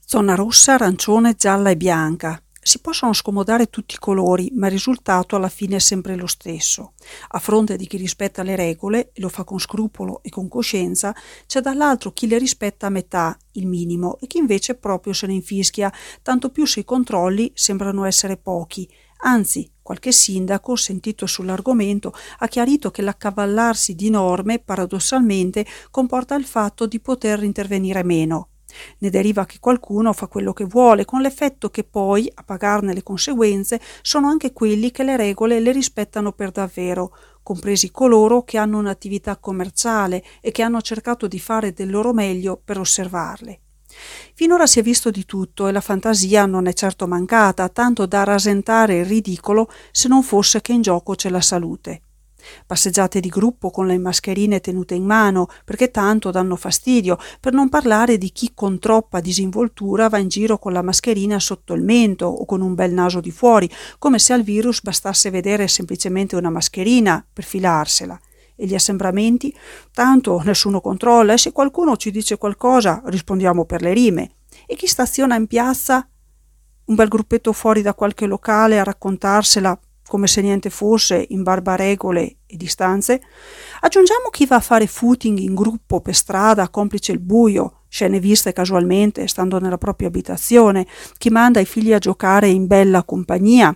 Zona rossa, arancione, gialla e bianca. Si possono scomodare tutti i colori, ma il risultato alla fine è sempre lo stesso. A fronte di chi rispetta le regole, e lo fa con scrupolo e con coscienza, c'è dall'altro chi le rispetta a metà, il minimo, e chi invece proprio se ne infischia, tanto più se i controlli sembrano essere pochi. Anzi, qualche sindaco, sentito sull'argomento, ha chiarito che l'accavallarsi di norme, paradossalmente, comporta il fatto di poter intervenire meno. Ne deriva che qualcuno fa quello che vuole, con l'effetto che poi, a pagarne le conseguenze, sono anche quelli che le regole le rispettano per davvero, compresi coloro che hanno un'attività commerciale e che hanno cercato di fare del loro meglio per osservarle. Finora si è visto di tutto e la fantasia non è certo mancata, tanto da rasentare il ridicolo se non fosse che in gioco c'è la salute. Passeggiate di gruppo con le mascherine tenute in mano, perché tanto danno fastidio, per non parlare di chi con troppa disinvoltura va in giro con la mascherina sotto il mento o con un bel naso di fuori, come se al virus bastasse vedere semplicemente una mascherina per filarsela. E gli assembramenti? Tanto nessuno controlla e se qualcuno ci dice qualcosa rispondiamo per le rime. E chi staziona in piazza? Un bel gruppetto fuori da qualche locale a raccontarsela come se niente fosse, in barba a regole e distanze. Aggiungiamo chi va a fare footing in gruppo per strada, complice il buio, scene viste casualmente stando nella propria abitazione, chi manda i figli a giocare in bella compagnia,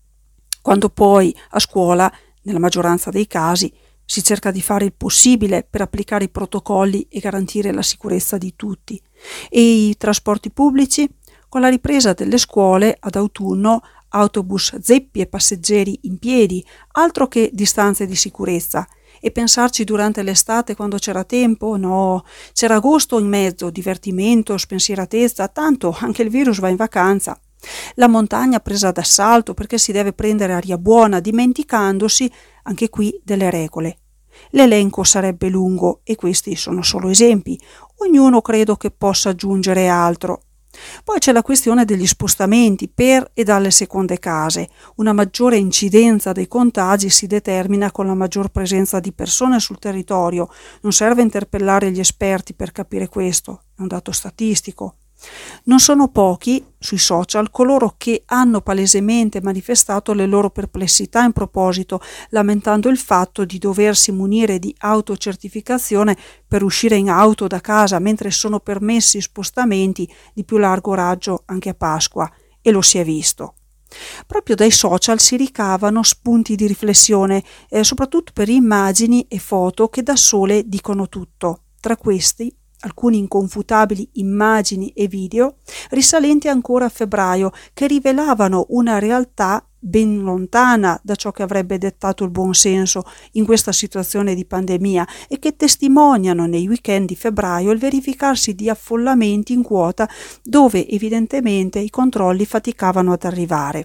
quando poi a scuola, nella maggioranza dei casi, si cerca di fare il possibile per applicare i protocolli e garantire la sicurezza di tutti. E i trasporti pubblici? Con la ripresa delle scuole ad autunno, autobus zeppi e passeggeri in piedi, altro che distanze di sicurezza. E pensarci durante l'estate quando c'era tempo? No, c'era agosto in mezzo, divertimento, spensieratezza, tanto anche il virus va in vacanza. La montagna presa d'assalto perché si deve prendere aria buona, dimenticandosi anche qui delle regole. L'elenco sarebbe lungo e questi sono solo esempi. Ognuno credo che possa aggiungere altro. Poi c'è la questione degli spostamenti per e dalle seconde case. Una maggiore incidenza dei contagi si determina con la maggior presenza di persone sul territorio. Non serve interpellare gli esperti per capire questo, è un dato statistico. Non sono pochi sui social coloro che hanno palesemente manifestato le loro perplessità in proposito, lamentando il fatto di doversi munire di autocertificazione per uscire in auto da casa mentre sono permessi spostamenti di più largo raggio anche a Pasqua, e lo si è visto. Proprio dai social si ricavano spunti di riflessione, soprattutto per immagini e foto che da sole dicono tutto. Tra questi alcuni inconfutabili immagini e video risalenti ancora a febbraio che rivelavano una realtà ben lontana da ciò che avrebbe dettato il buon senso in questa situazione di pandemia e che testimoniano nei weekend di febbraio il verificarsi di affollamenti in quota dove evidentemente i controlli faticavano ad arrivare.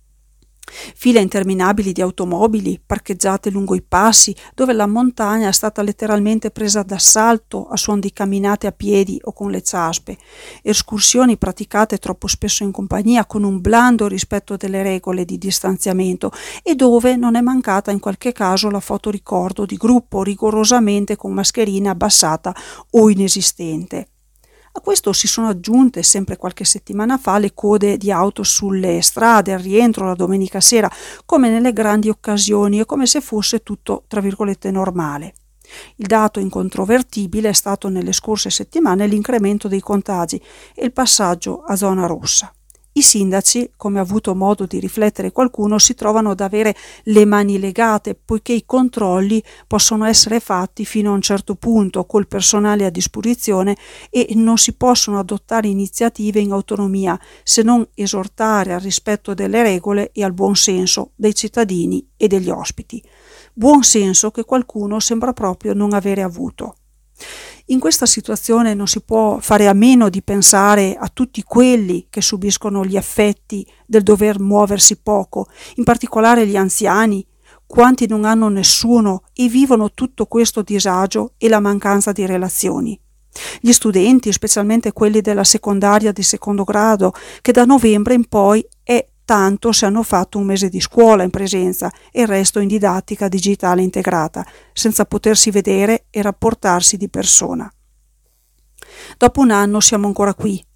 File interminabili di automobili parcheggiate lungo i passi, dove la montagna è stata letteralmente presa d'assalto a suon di camminate a piedi o con le ciaspe, escursioni praticate troppo spesso in compagnia con un blando rispetto delle regole di distanziamento e dove non è mancata in qualche caso la fotoricordo di gruppo rigorosamente con mascherina abbassata o inesistente. A questo si sono aggiunte sempre qualche settimana fa le code di auto sulle strade al rientro la domenica sera, come nelle grandi occasioni e come se fosse tutto tra virgolette normale. Il dato incontrovertibile è stato nelle scorse settimane l'incremento dei contagi e il passaggio a zona rossa. I sindaci, come ha avuto modo di riflettere qualcuno, si trovano ad avere le mani legate, poiché i controlli possono essere fatti fino a un certo punto col personale a disposizione e non si possono adottare iniziative in autonomia se non esortare al rispetto delle regole e al buon senso dei cittadini e degli ospiti. Buon senso che qualcuno sembra proprio non avere avuto. In questa situazione non si può fare a meno di pensare a tutti quelli che subiscono gli effetti del dover muoversi poco, in particolare gli anziani, quanti non hanno nessuno e vivono tutto questo disagio e la mancanza di relazioni. Gli studenti, specialmente quelli della secondaria di secondo grado, che da novembre in poi è tanto se hanno fatto un mese di scuola in presenza e il resto in didattica digitale integrata, senza potersi vedere e rapportarsi di persona. Dopo un anno siamo ancora qui,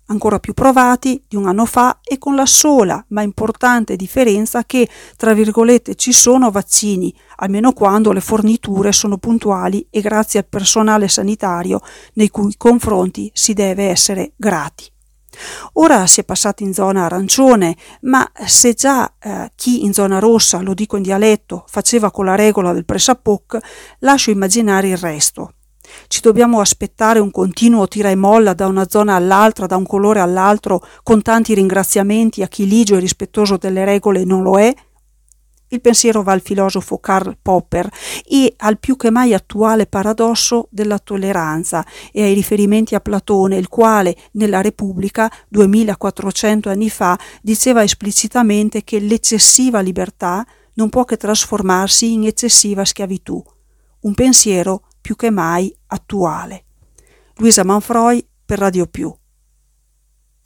ancora più provati di un anno fa e con la sola ma importante differenza che, tra virgolette, ci sono vaccini, almeno quando le forniture sono puntuali e grazie al personale sanitario nei cui confronti si deve essere grati. Ora si è passati in zona arancione, ma se già chi in zona rossa, lo dico in dialetto, faceva con la regola del pressapoc, lascio immaginare il resto. Ci dobbiamo aspettare un continuo tira e molla da una zona all'altra, da un colore all'altro, con tanti ringraziamenti a chi ligio e rispettoso delle regole non lo è? Il pensiero va al filosofo Karl Popper e al più che mai attuale paradosso della tolleranza e ai riferimenti a Platone, il quale nella Repubblica 2400 anni fa diceva esplicitamente che l'eccessiva libertà non può che trasformarsi in eccessiva schiavitù. Un pensiero più che mai attuale. Luisa Manfroi per Radio Più.